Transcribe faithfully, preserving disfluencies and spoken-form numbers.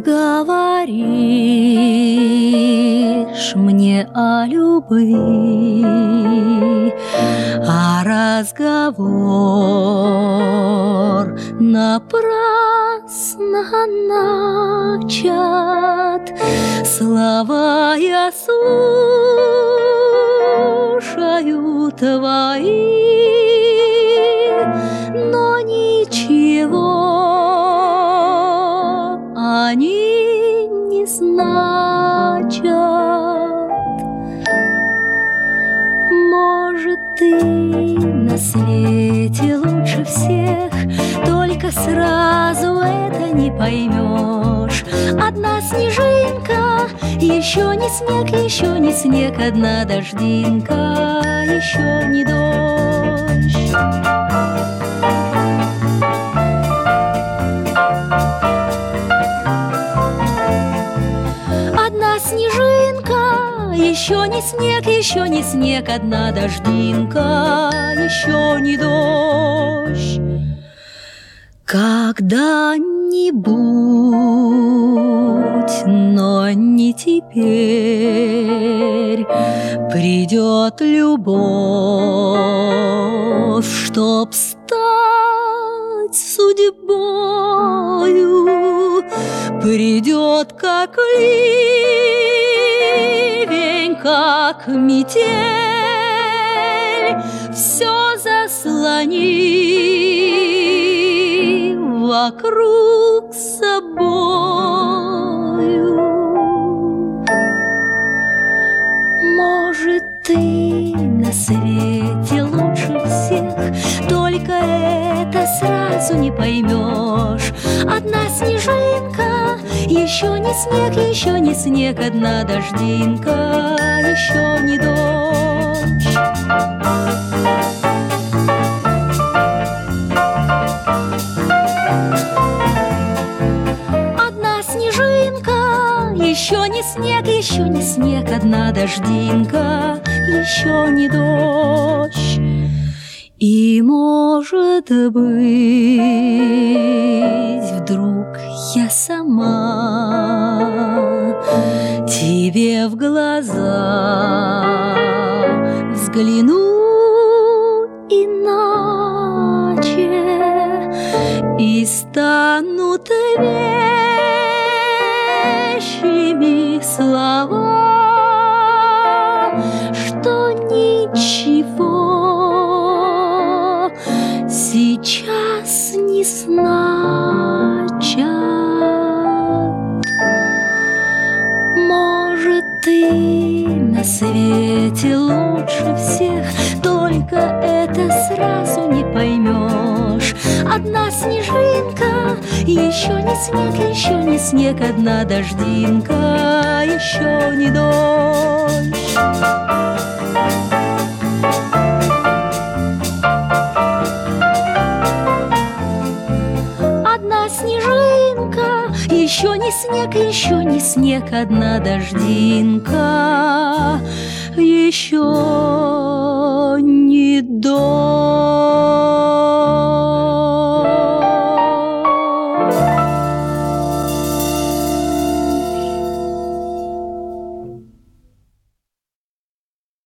говоришь мне о любви, а разговор напрасно начат. Слова я слушаю твои, но ничего они не значат. Может, ты на свете лучше всех, только сразу это не поймешь. Одна снежинка, еще не снег, еще не снег, одна дождинка, еще не дождь. Одна снежинка, еще не снег, еще не снег, одна дождинка, еще не дождь. Когда-нибудь, но не теперь, придет любовь, чтоб стать судьбою. Придет как ливень, как метель, все заслонит вокруг собою. Может, ты на свете лучше всех, только это сразу не поймешь. Одна снежинка, еще не снег, еще не снег, одна дождинка, еще не дождь. Еще не снег, еще не снег, одна дождинка, еще не дождь. И, может быть, вдруг я сама тебе в глаза взгляну иначе и стану вещими слова, что ничего сейчас не значат. Может, ты на свете лучше всех, только это сразу не поймешь. Одна снежинка, еще не снег, еще не снег, одна дождинка, еще не дождь. Одна снежинка, еще не снег, еще не снег, одна дождинка, еще